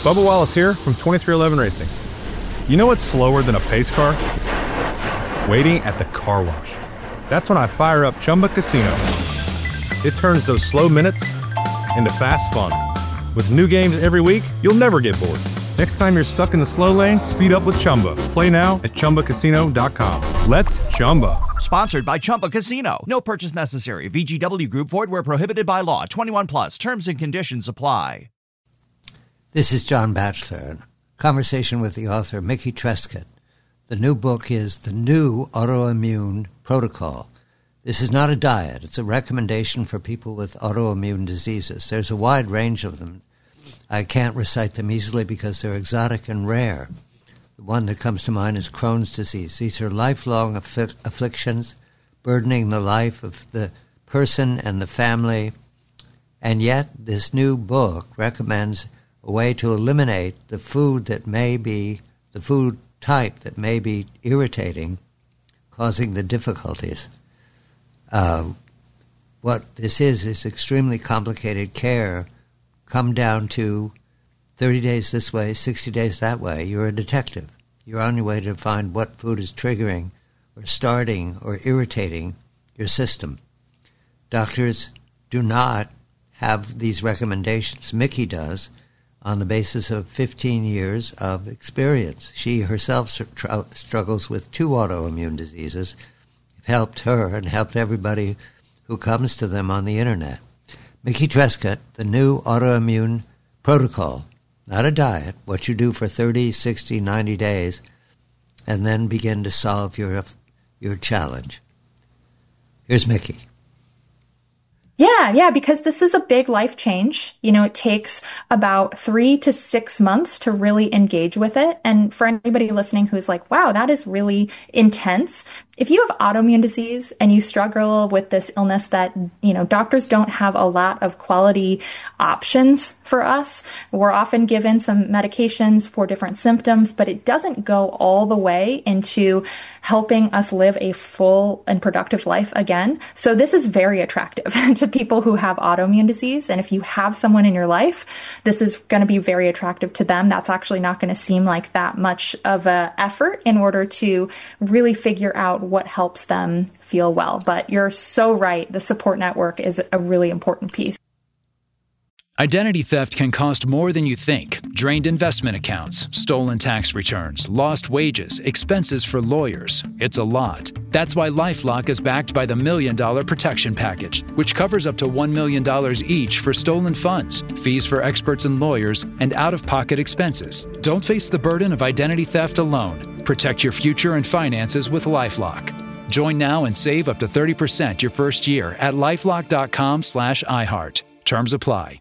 Bubba Wallace here from 2311 Racing. You know what's slower than a pace car? Waiting at the car wash. That's when I fire up Chumba Casino. It turns those slow minutes into fast fun. With new games every week, you'll never get bored. Next time you're stuck in the slow lane, speed up with Chumba. Play now at ChumbaCasino.com. Let's Chumba. Sponsored by Chumba Casino. No purchase necessary. VGW Group. Void where prohibited by law. 21 plus. Terms and conditions apply. This is John Batchelor. Conversation with the author, Mickey Trescott. The new book is The New Autoimmune Protocol. This is not a diet. It's a recommendation for people with autoimmune diseases. There's a wide range of them. I can't recite them easily because they're exotic and rare. The one that comes to mind is Crohn's disease. These are lifelong afflictions, burdening the life of the person and the family. And yet, this new book recommends a way to eliminate the food that may be, the food type that may be irritating, causing the difficulties. What this is extremely complicated care. Come down to 30 days this way, 60 days that way. You're a detective. You're on your way to find what food is triggering or starting or irritating your system. Doctors do not have these recommendations. Mickey does, on the basis of 15 years of experience. She herself struggles with 2 autoimmune diseases. It helped her and helped everybody who comes to them on the internet. Mickey Trescott, The New Autoimmune Protocol. Not a diet, what you do for 30, 60, 90 days, and then begin to solve your challenge. Here's Mickey. Yeah, because this is a big life change. You know, it takes about 3 to 6 months to really engage with it. And for anybody listening who's like, wow, that is really intense. If you have autoimmune disease and you struggle with this illness that, you know, doctors don't have a lot of quality options for us. We're often given some medications for different symptoms, but it doesn't go all the way into helping us live a full and productive life again. So this is very attractive to people who have autoimmune disease. And if you have someone in your life, this is going to be very attractive to them. That's actually not going to seem like that much of an effort in order to really figure out what helps them feel well. But you're so right. The support network is a really important piece. Identity theft can cost more than you think. Drained investment accounts, stolen tax returns, lost wages, expenses for lawyers. It's a lot. That's why LifeLock is backed by the $1 Million Protection Package, which covers up to $1 million each for stolen funds, fees for experts and lawyers, and out-of-pocket expenses. Don't face the burden of identity theft alone. Protect your future and finances with LifeLock. Join now and save up to 30% your first year at LifeLock.com/iHeart. Terms apply.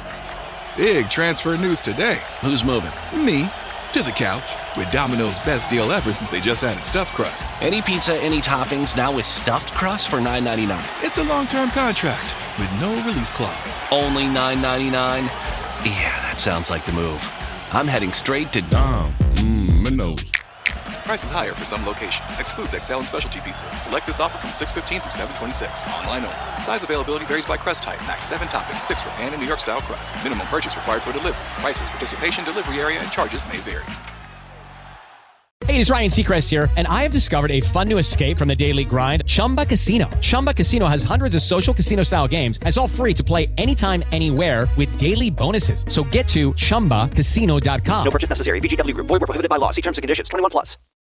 Big transfer news today. Who's moving? Me. To the couch. With Domino's best deal ever since they just added stuffed crust. Any pizza, any toppings, now with stuffed crust for $9.99. It's a long-term contract with no release clause. Only $9.99? Yeah, that sounds like the move. I'm heading straight to Domino's. Prices higher for some locations. Excludes XL and specialty pizzas. Select this offer from 6/15 through 7/26. Online only. Size availability varies by crust type. Max 7 toppings, 6 for pan and New York style crust. Minimum purchase required for delivery. Prices, participation, delivery area, and charges may vary. Hey, it's Ryan Seacrest here, and I have discovered a fun new escape from the daily grind, Chumba Casino. Chumba Casino has hundreds of social casino-style games, and it's all free to play anytime, anywhere with daily bonuses. So get to ChumbaCasino.com. No purchase necessary. VGW Group. Void where prohibited by law. See terms and conditions. 21 plus.